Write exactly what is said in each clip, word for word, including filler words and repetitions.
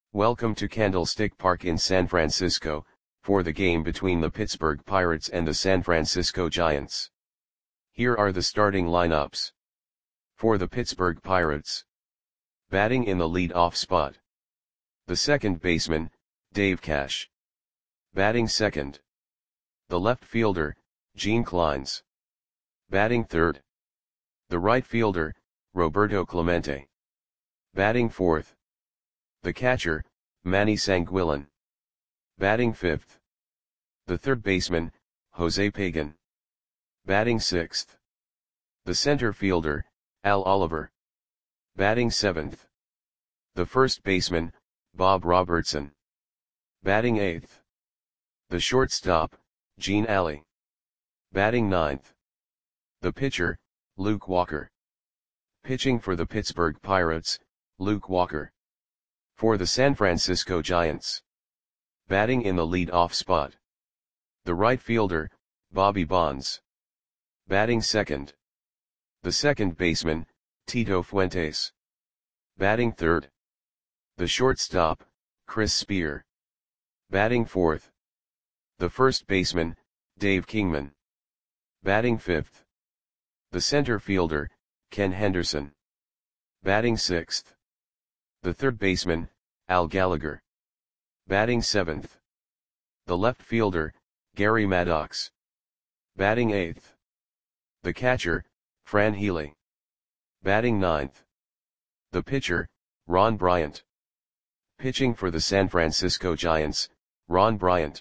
Welcome to Candlestick Park in San Francisco, for the game between the Pittsburgh Pirates and the San Francisco Giants. Here are the starting lineups. For the Pittsburgh Pirates. Batting in the lead-off spot. The second baseman, Dave Cash. Batting second. The left fielder, Gene Clines. Batting third. The right fielder, Roberto Clemente. Batting fourth. The catcher, Manny Sanguillen. Batting fifth. The third baseman, Jose Pagan. Batting sixth. The center fielder, Al Oliver. Batting seventh. The first baseman, Bob Robertson. Batting eighth. The shortstop, Gene Alley. Batting ninth. The pitcher, Luke Walker. Pitching for the Pittsburgh Pirates, Luke Walker. For the San Francisco Giants. Batting in the lead-off spot. The right fielder, Bobby Bonds. Batting second. The second baseman, Tito Fuentes. Batting third. The shortstop, Chris Spear. Batting fourth. The first baseman, Dave Kingman. Batting fifth. The center fielder, Ken Henderson. Batting sixth. The third baseman, Al Gallagher. Batting seventh. The left fielder, Gary Maddox. Batting eighth. The catcher, Fran Healy. Batting ninth. The pitcher, Ron Bryant. Pitching for the San Francisco Giants, Ron Bryant.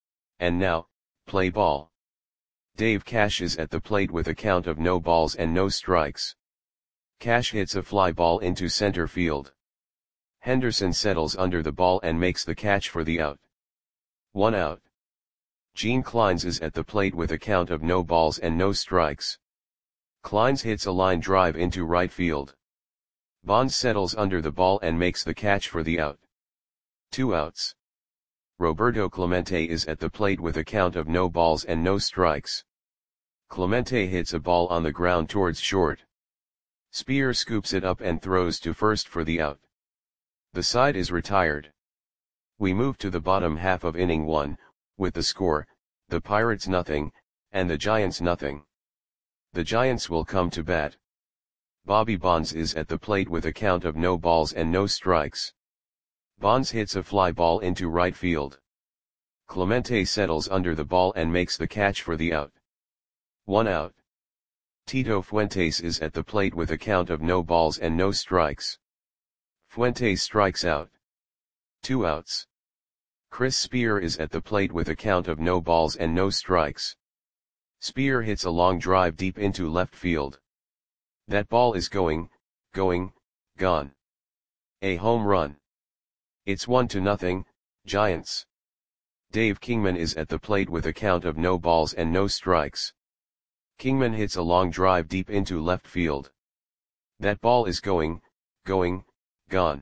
And now, play ball. Dave Cash is at the plate with a count of no balls and no strikes. Cash hits a fly ball into center field. Henderson settles under the ball and makes the catch for the out. One out. Gene Clines is at the plate with a count of no balls and no strikes. Clines hits a line drive into right field. Bonds settles under the ball and makes the catch for the out. Two outs. Roberto Clemente is at the plate with a count of no balls and no strikes. Clemente hits a ball on the ground towards short. Spear scoops it up and throws to first for the out. The side is retired. We move to the bottom half of inning one, with the score, the Pirates nothing, and the Giants nothing. The Giants will come to bat. Bobby Bonds is at the plate with a count of no balls and no strikes. Bonds hits a fly ball into right field. Clemente settles under the ball and makes the catch for the out. One out. Tito Fuentes is at the plate with a count of no balls and no strikes. Fuentes strikes out. Two outs. Chris Spear is at the plate with a count of no balls and no strikes. Spear hits a long drive deep into left field. That ball is going, going, gone. A home run. It's one to nothing, Giants. Dave Kingman is at the plate with a count of no balls and no strikes. Kingman hits a long drive deep into left field. That ball is going, going, gone.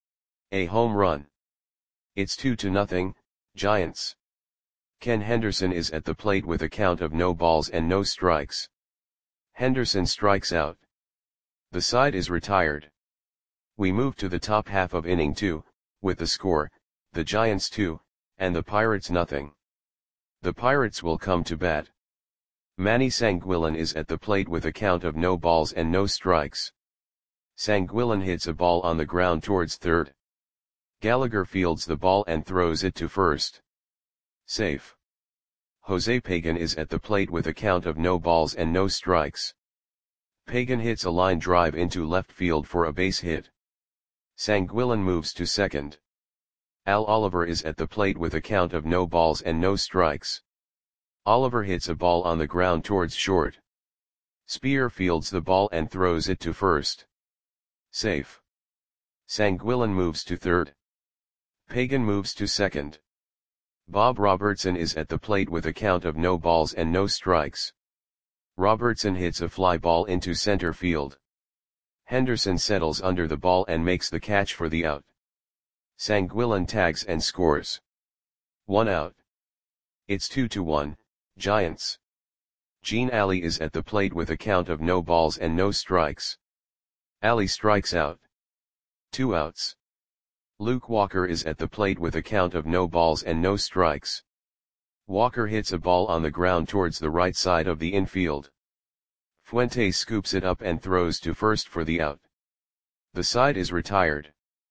A home run. It's two to nothing, Giants. Ken Henderson is at the plate with a count of no balls and no strikes. Henderson strikes out. The side is retired. We move to the top half of inning two, with the score, the Giants two, and the Pirates nothing. The Pirates will come to bat. Manny Sanguillen is at the plate with a count of no balls and no strikes. Sanguillen hits a ball on the ground towards third. Gallagher fields the ball and throws it to first. Safe. Jose Pagan is at the plate with a count of no balls and no strikes. Pagan hits a line drive into left field for a base hit. Sanguillen moves to second. Al Oliver is at the plate with a count of no balls and no strikes. Oliver hits a ball on the ground towards short. Spear fields the ball and throws it to first. Safe. Sanguillen moves to third. Pagan moves to second. Bob Robertson is at the plate with a count of no balls and no strikes. Robertson hits a fly ball into center field. Henderson settles under the ball and makes the catch for the out. Sanguillen tags and scores. One out. It's two to one, Giants. Gene Alley is at the plate with a count of no balls and no strikes. Alley strikes out. Two outs. Luke Walker is at the plate with a count of no balls and no strikes. Walker hits a ball on the ground towards the right side of the infield. Fuentes scoops it up and throws to first for the out. The side is retired.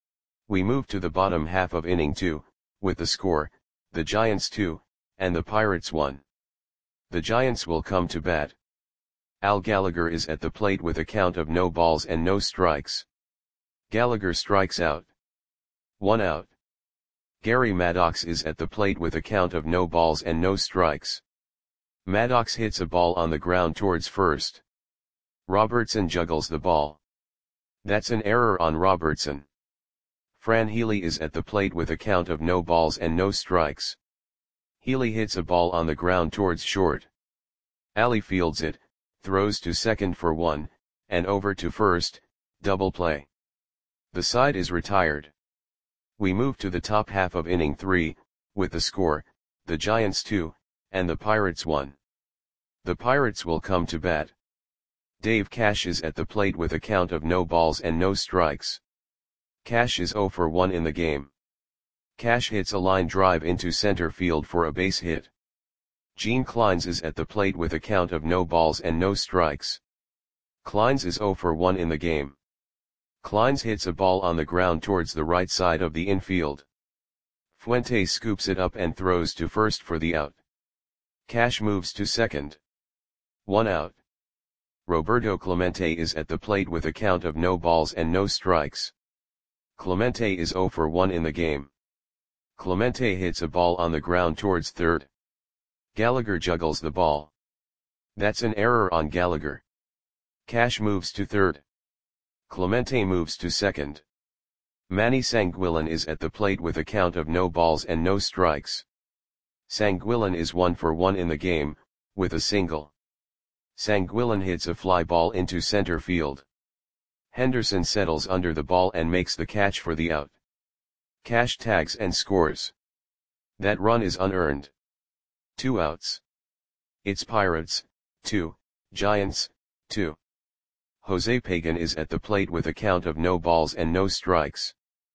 We move to the bottom half of inning two, with the score, the Giants two, and the Pirates one. The Giants will come to bat. Al Gallagher is at the plate with a count of no balls and no strikes. Gallagher strikes out. One out. Gary Maddox is at the plate with a count of no balls and no strikes. Maddox hits a ball on the ground towards first. Robertson juggles the ball. That's an error on Robertson. Fran Healy is at the plate with a count of no balls and no strikes. Healy hits a ball on the ground towards short. Alley fields it, throws to second for one, and over to first, double play. The side is retired. We move to the top half of inning three, with the score, the Giants two, and the Pirates one. The Pirates will come to bat. Dave Cash is at the plate with a count of no balls and no strikes. Cash is zero for one in the game. Cash hits a line drive into center field for a base hit. Gene Kleins is at the plate with a count of no balls and no strikes. Kleins is zero for one in the game. Kleins hits a ball on the ground towards the right side of the infield. Fuentes scoops it up and throws to first for the out. Cash moves to second. One out. Roberto Clemente is at the plate with a count of no balls and no strikes. Clemente is zero for one in the game. Clemente hits a ball on the ground towards third. Gallagher juggles the ball. That's an error on Gallagher. Cash moves to third. Clemente moves to second. Manny Sanguillen is at the plate with a count of no balls and no strikes. Sanguillen is one for one in the game, with a single. Sanguillen hits a fly ball into center field. Henderson settles under the ball and makes the catch for the out. Cash tags and scores. That run is unearned. Two outs. It's Pirates, two, Giants, two. Jose Pagan is at the plate with a count of no balls and no strikes.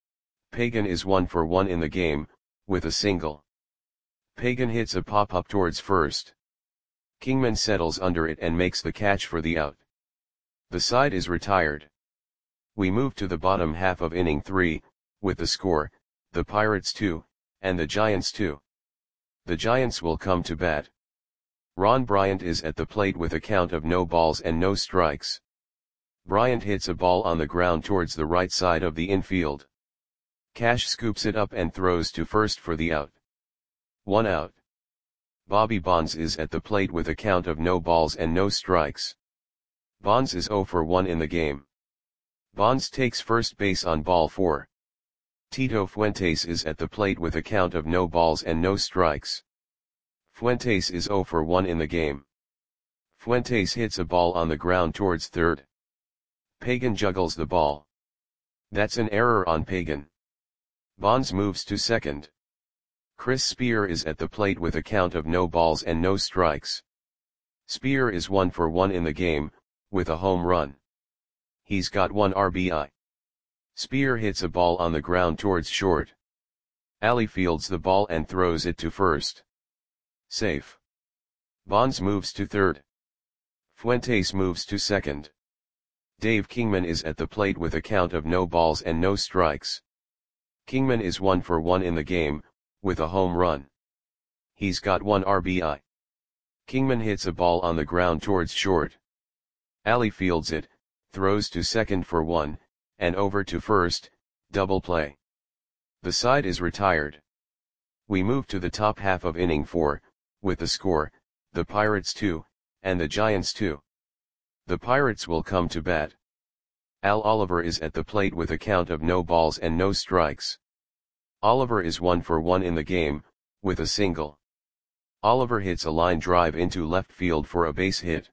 Pagan is one for one in the game, with a single. Pagan hits a pop-up towards first. Kingman settles under it and makes the catch for the out. The side is retired. We move to the bottom half of inning three, with the score, the Pirates two, and the Giants two. The Giants will come to bat. Ron Bryant is at the plate with a count of no balls and no strikes. Bryant hits a ball on the ground towards the right side of the infield. Cash scoops it up and throws to first for the out. One out. Bobby Bonds is at the plate with a count of no balls and no strikes. Bonds is zero for one in the game. Bonds takes first base on ball four. Tito Fuentes is at the plate with a count of no balls and no strikes. Fuentes is zero for one in the game. Fuentes hits a ball on the ground towards third. Pagan juggles the ball. That's an error on Pagan. Bonds moves to second. Chris Spear is at the plate with a count of no balls and no strikes. Spear is one for one in the game, with a home run. He's got one R B I. Spear hits a ball on the ground towards short. Alley fields the ball and throws it to first. Safe. Bonds moves to third. Fuentes moves to second. Dave Kingman is at the plate with a count of no balls and no strikes. Kingman is one for one in the game, with a home run. He's got one R B I. Kingman hits a ball on the ground towards short. Alley fields it, throws to second for one, and over to first, double play. The side is retired. We move to the top half of inning four, with the score, the Pirates two, and the Giants two. The Pirates will come to bat. Al Oliver is at the plate with a count of no balls and no strikes. Oliver is one for one in the game, with a single. Oliver hits a line drive into left field for a base hit.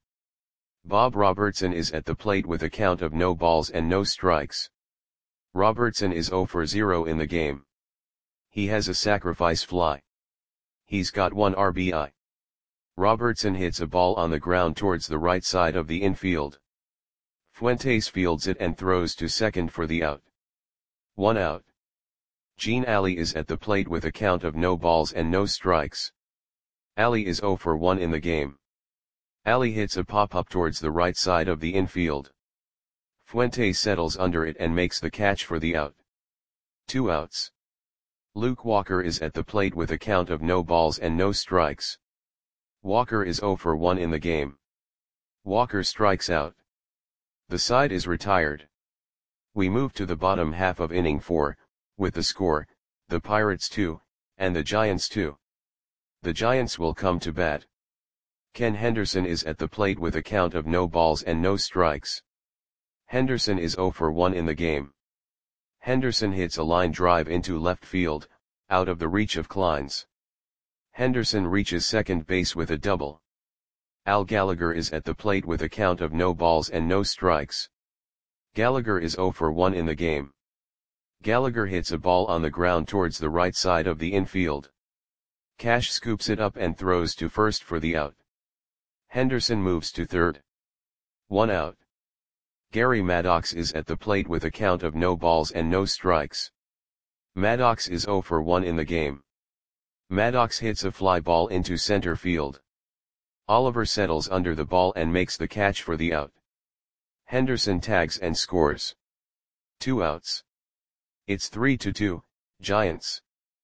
Bob Robertson is at the plate with a count of no balls and no strikes. Robertson is zero for zero in the game. He has a sacrifice fly. He's got one R B I. Robertson hits a ball on the ground towards the right side of the infield. Fuentes fields it and throws to second for the out. One out. Gene Ali is at the plate with a count of no balls and no strikes. Ali is zero for one in the game. Ali hits a pop-up towards the right side of the infield. Fuentes settles under it and makes the catch for the out. Two outs. Luke Walker is at the plate with a count of no balls and no strikes. Walker is zero for one in the game. Walker strikes out. The side is retired. We move to the bottom half of inning four, with the score, the Pirates two, and the Giants two. The Giants will come to bat. Ken Henderson is at the plate with a count of no balls and no strikes. Henderson is zero for one in the game. Henderson hits a line drive into left field, out of the reach of Kleins. Henderson reaches second base with a double. Al Gallagher is at the plate with a count of no balls and no strikes. Gallagher is zero for one in the game. Gallagher hits a ball on the ground towards the right side of the infield. Cash scoops it up and throws to first for the out. Henderson moves to third. One out. Gary Maddox is at the plate with a count of no balls and no strikes. Maddox is zero for one in the game. Maddox hits a fly ball into center field. Oliver settles under the ball and makes the catch for the out. Henderson tags and scores. Two outs. It's three to two, Giants.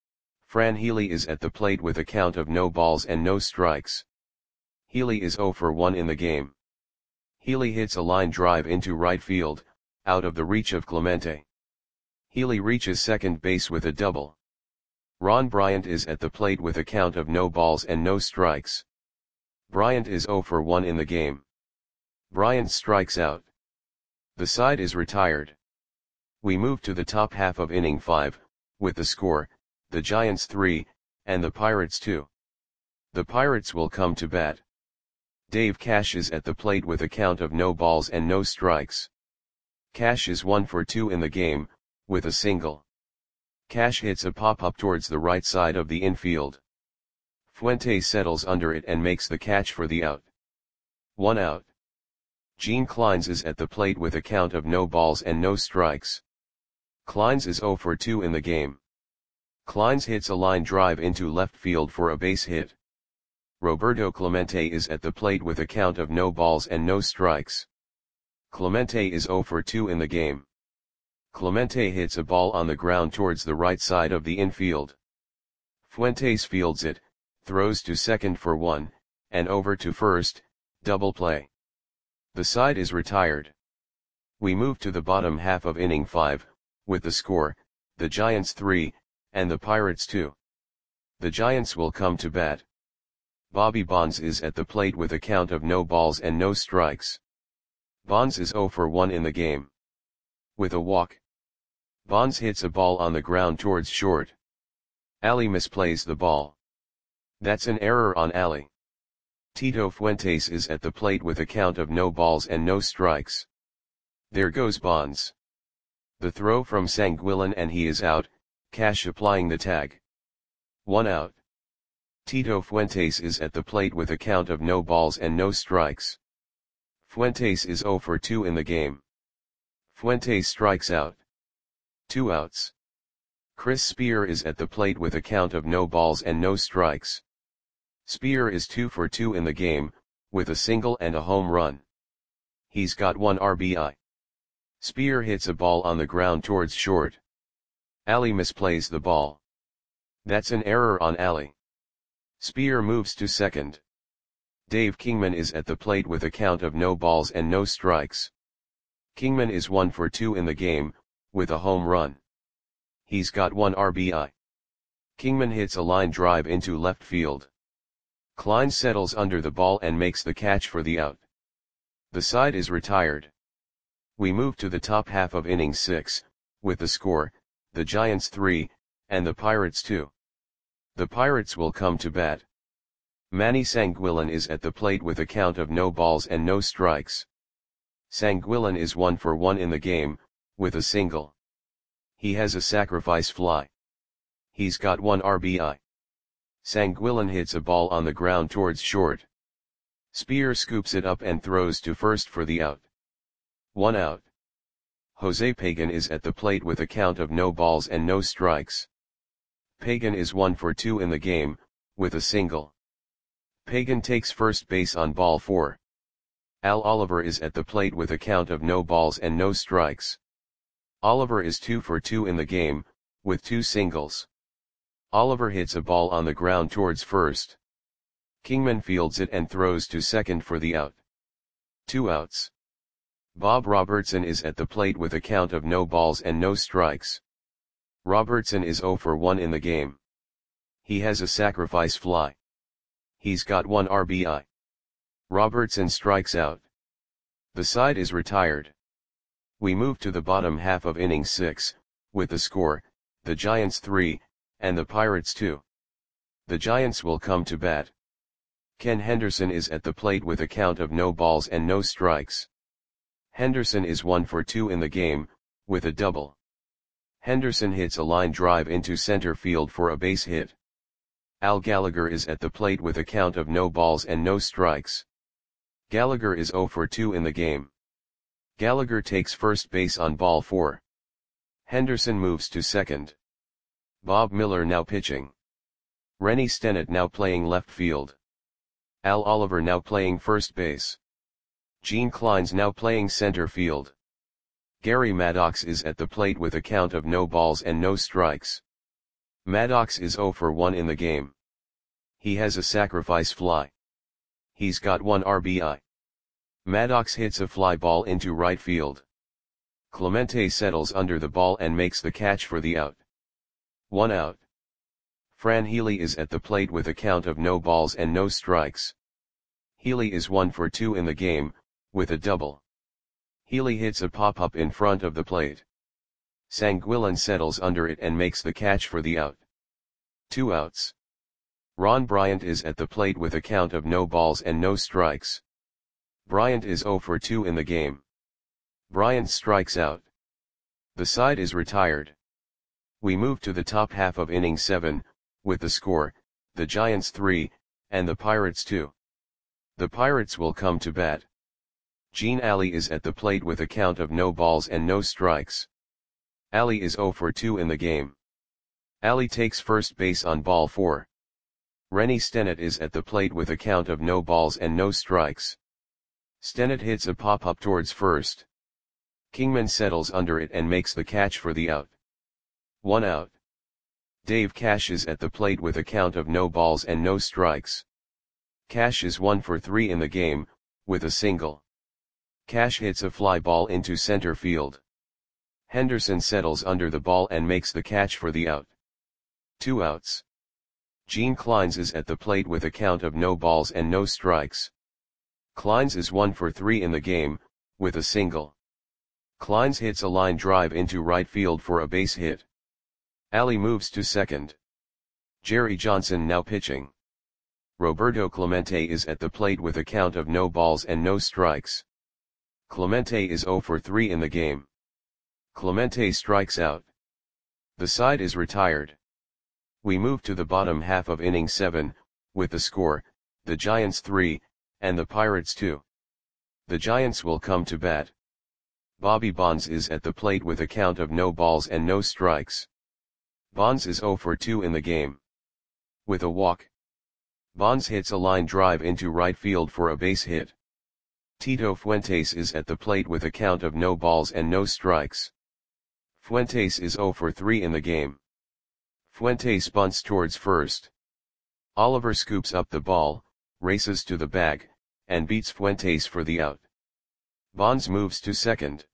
Fran Healy is at the plate with a count of no balls and no strikes. Healy is zero for one in the game. Healy hits a line drive into right field, out of the reach of Clemente. Healy reaches second base with a double. Ron Bryant is at the plate with a count of no balls and no strikes. Bryant is zero for one in the game. Bryant strikes out. The side is retired. We move to the top half of inning five, with the score, the Giants three, and the Pirates two. The Pirates will come to bat. Dave Cash is at the plate with a count of no balls and no strikes. Cash is one for two in the game, with a single. Cash hits a pop-up towards the right side of the infield. Fuentes settles under it and makes the catch for the out. One out. Gene Kleins is at the plate with a count of no balls and no strikes. Kleins is zero for two in the game. Kleins hits a line drive into left field for a base hit. Roberto Clemente is at the plate with a count of no balls and no strikes. Clemente is zero for two in the game. Clemente hits a ball on the ground towards the right side of the infield. Fuentes fields it, throws to second for one, and over to first, double play. The side is retired. We move to the bottom half of inning five, with the score, the Giants three, and the Pirates two. The Giants will come to bat. Bobby Bonds is at the plate with a count of no balls and no strikes. Bonds is zero for one in the game. With a walk. Bonds hits a ball on the ground towards short. Ali misplays the ball. That's an error on Ali. Tito Fuentes is at the plate with a count of no balls and no strikes. There goes Bonds. The throw from Sanguillen and he is out, Cash applying the tag. One out. Tito Fuentes is at the plate with a count of no balls and no strikes. Fuentes is zero for two in the game. Fuentes strikes out. Two outs. Chris Spear is at the plate with a count of no balls and no strikes. Spear is two for two in the game, with a single and a home run. He's got one R B I. Spear hits a ball on the ground towards short. Ali misplays the ball. That's an error on Ali. Spear moves to second. Dave Kingman is at the plate with a count of no balls and no strikes. Kingman is one for two in the game, with a home run. He's got one R B I. Kingman hits a line drive into left field. Klein settles under the ball and makes the catch for the out. The side is retired. We move to the top half of inning six, with the score, the Giants three, and the Pirates two. The Pirates will come to bat. Manny Sanguillen is at the plate with a count of no balls and no strikes. Sanguillen is one for one in the game, with a single. He has a sacrifice fly. He's got one R B I. Sanguillen hits a ball on the ground towards short. Spear scoops it up and throws to first for the out. One out. Jose Pagan is at the plate with a count of no balls and no strikes. Pagan is one for two in the game, with a single. Pagan takes first base on ball four. Al Oliver is at the plate with a count of no balls and no strikes. Oliver is two for two in the game, with two singles. Oliver hits a ball on the ground towards first. Kingman fields it and throws to second for the out. Two outs. Bob Robertson is at the plate with a count of no balls and no strikes. Robertson is zero for one in the game. He has a sacrifice fly. He's got one R B I. Robertson strikes out. The side is retired. We move to the bottom half of inning six, with the score, the Giants three, and the Pirates two. The Giants will come to bat. Ken Henderson is at the plate with a count of no balls and no strikes. Henderson is one for two in the game, with a double. Henderson hits a line drive into center field for a base hit. Al Gallagher is at the plate with a count of no balls and no strikes. Gallagher is zero for two in the game. Gallagher takes first base on ball four. Henderson moves to second. Bob Miller now pitching. Rennie Stennett now playing left field. Al Oliver now playing first base. Gene Kleins now playing center field. Gary Maddox is at the plate with a count of no balls and no strikes. Maddox is zero for one in the game. He has a sacrifice fly. He's got one R B I. Maddox hits a fly ball into right field. Clemente settles under the ball and makes the catch for the out. One out. Fran Healy is at the plate with a count of no balls and no strikes. Healy is one for two in the game, with a double. Healy hits a pop-up in front of the plate. Sanguillen settles under it and makes the catch for the out. Two outs. Ron Bryant is at the plate with a count of no balls and no strikes. Bryant is zero for two in the game. Bryant strikes out. The side is retired. We move to the top half of inning seven, with the score, the Giants three, and the Pirates two. The Pirates will come to bat. Gene Alley is at the plate with a count of no balls and no strikes. Alley is zero for two in the game. Alley takes first base on ball four. Rennie Stennett is at the plate with a count of no balls and no strikes. Stennett hits a pop-up towards first. Kingman settles under it and makes the catch for the out. One out. Dave Cash is at the plate with a count of no balls and no strikes. Cash is one for three in the game, with a single. Cash hits a fly ball into center field. Henderson settles under the ball and makes the catch for the out. Two outs. Gene Kleins is at the plate with a count of no balls and no strikes. Kleins is one for three in the game, with a single. Kleins hits a line drive into right field for a base hit. Alley moves to second. Jerry Johnson now pitching. Roberto Clemente is at the plate with a count of no balls and no strikes. Clemente is zero for three in the game. Clemente strikes out. The side is retired. We move to the bottom half of inning seven, with the score, the Giants three, and the Pirates two. The Giants will come to bat. Bobby Bonds is at the plate with a count of no balls and no strikes. Bonds is zero for two in the game. With a walk. Bonds hits a line drive into right field for a base hit. Tito Fuentes is at the plate with a count of no balls and no strikes. Fuentes is zero for three in the game. Fuentes bunts towards first. Oliver scoops up the ball, races to the bag, and beats Fuentes for the out. Bonds moves to second.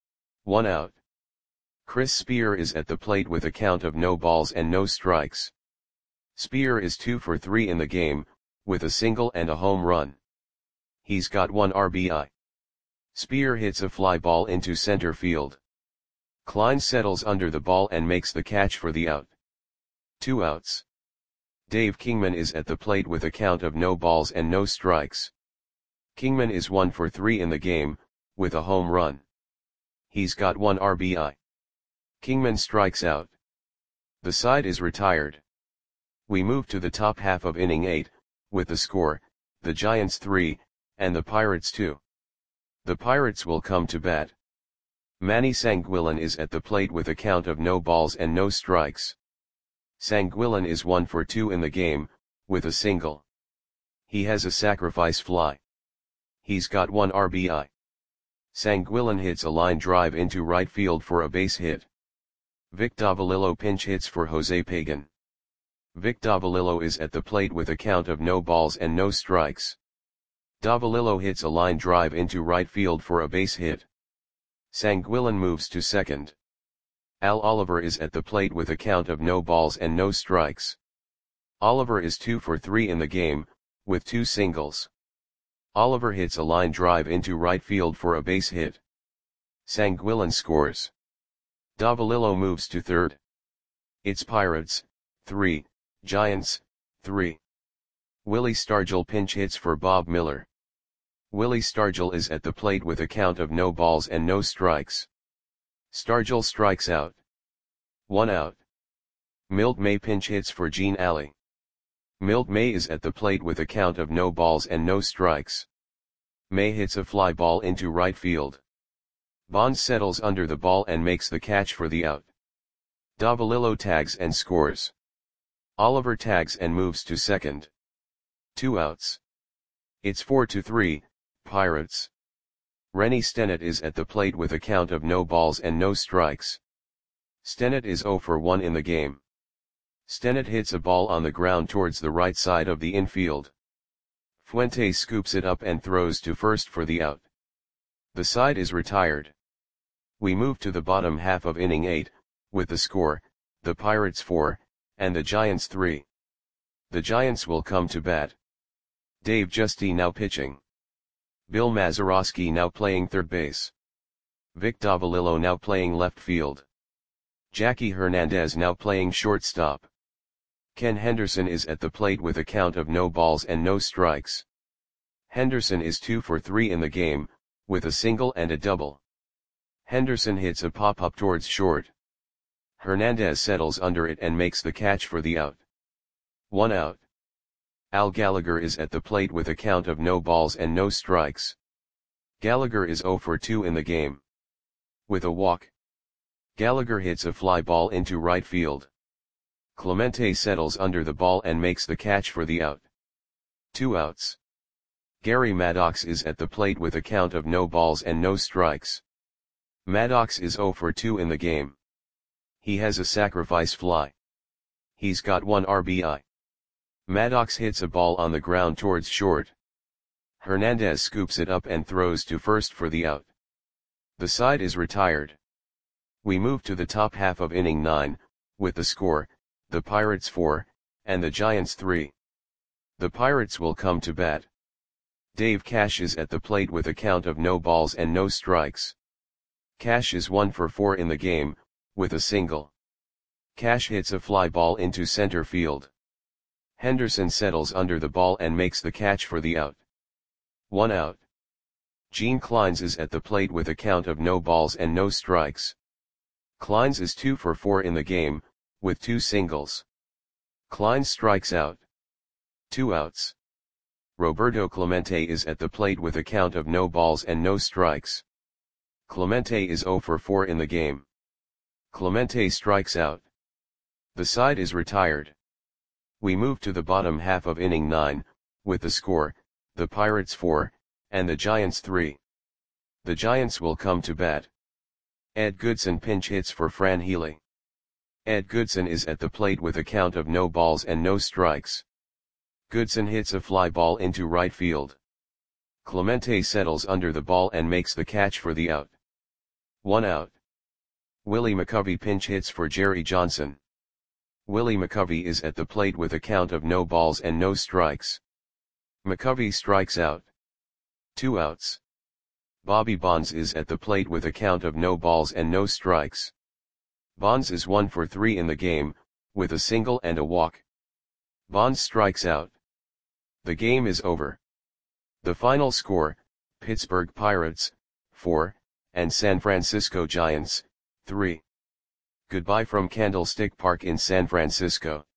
One out. Chris Spear is at the plate with a count of no balls and no strikes. Spear is two for three in the game, with a single and a home run. He's got one R B I. Spear hits a fly ball into center field. Klein settles under the ball and makes the catch for the out. Two outs. Dave Kingman is at the plate with a count of no balls and no strikes. Kingman is one for three in the game, with a home run. He's got one R B I. Kingman strikes out. The side is retired. We move to the top half of inning eight, with the score, the Giants three, and the Pirates two. The Pirates will come to bat. Manny Sanguillen is at the plate with a count of no balls and no strikes. Sanguillen is one for two in the game, with a single. He has a sacrifice fly. He's got one R B I. Sanguillen hits a line drive into right field for a base hit. Vic Davalillo pinch hits for Jose Pagan. Vic Davalillo is at the plate with a count of no balls and no strikes. Davalillo hits a line drive into right field for a base hit. Sanguillen moves to second. Al Oliver is at the plate with a count of no balls and no strikes. Oliver is two for three in the game, with two singles. Oliver hits a line drive into right field for a base hit. Sanguillen scores. Davalillo moves to third. It's Pirates, three, Giants, three. Willie Stargell pinch hits for Bob Miller. Willie Stargell is at the plate with a count of no balls and no strikes. Stargell strikes out. One out. Milt May pinch hits for Gene Alley. Milt May is at the plate with a count of no balls and no strikes. May hits a fly ball into right field. Bonds settles under the ball and makes the catch for the out. Davalillo tags and scores. Oliver tags and moves to second. Two outs. It's four to three, Pirates. Rennie Stennett is at the plate with a count of no balls and no strikes. Stennett is zero for one in the game. Stennett hits a ball on the ground towards the right side of the infield. Fuentes scoops it up and throws to first for the out. The side is retired. We move to the bottom half of inning eight, with the score, the Pirates four, and the Giants three. The Giants will come to bat. Dave Giusti now pitching. Bill Mazeroski now playing third base. Vic Davalillo now playing left field. Jackie Hernandez now playing shortstop. Ken Henderson is at the plate with a count of no balls and no strikes. Henderson is two for three in the game, with a single and a double. Henderson hits a pop-up towards short. Hernandez settles under it and makes the catch for the out. One out. Al Gallagher is at the plate with a count of no balls and no strikes. Gallagher is zero for two in the game. With a walk. Gallagher hits a fly ball into right field. Clemente settles under the ball and makes the catch for the out. Two outs. Gary Maddox is at the plate with a count of no balls and no strikes. Maddox is zero for two in the game. He has a sacrifice fly. He's got one R B I. Maddox hits a ball on the ground towards short. Hernandez scoops it up and throws to first for the out. The side is retired. We move to the top half of inning nine, with the score, the Pirates four, and the Giants three. The Pirates will come to bat. Dave Cash is at the plate with a count of no balls and no strikes. Cash is one for four in the game, with a single. Cash hits a fly ball into center field. Henderson settles under the ball and makes the catch for the out. One out. Gene Clines is at the plate with a count of no balls and no strikes. Clines is two for four in the game, with two singles. Clines strikes out. Two outs. Roberto Clemente is at the plate with a count of no balls and no strikes. Clemente is zero for four in the game. Clemente strikes out. The side is retired. We move to the bottom half of inning nine, with the score, the Pirates four, and the Giants three. The Giants will come to bat. Ed Goodson pinch hits for Fran Healy. Ed Goodson is at the plate with a count of no balls and no strikes. Goodson hits a fly ball into right field. Clemente settles under the ball and makes the catch for the out. One out. Willie McCovey pinch hits for Jerry Johnson. Willie McCovey is at the plate with a count of no balls and no strikes. McCovey strikes out. Two outs. Bobby Bonds is at the plate with a count of no balls and no strikes. Bonds is one for three in the game, with a single and a walk. Bonds strikes out. The game is over. The final score, Pittsburgh Pirates, four, and San Francisco Giants, three. Goodbye from Candlestick Park in San Francisco.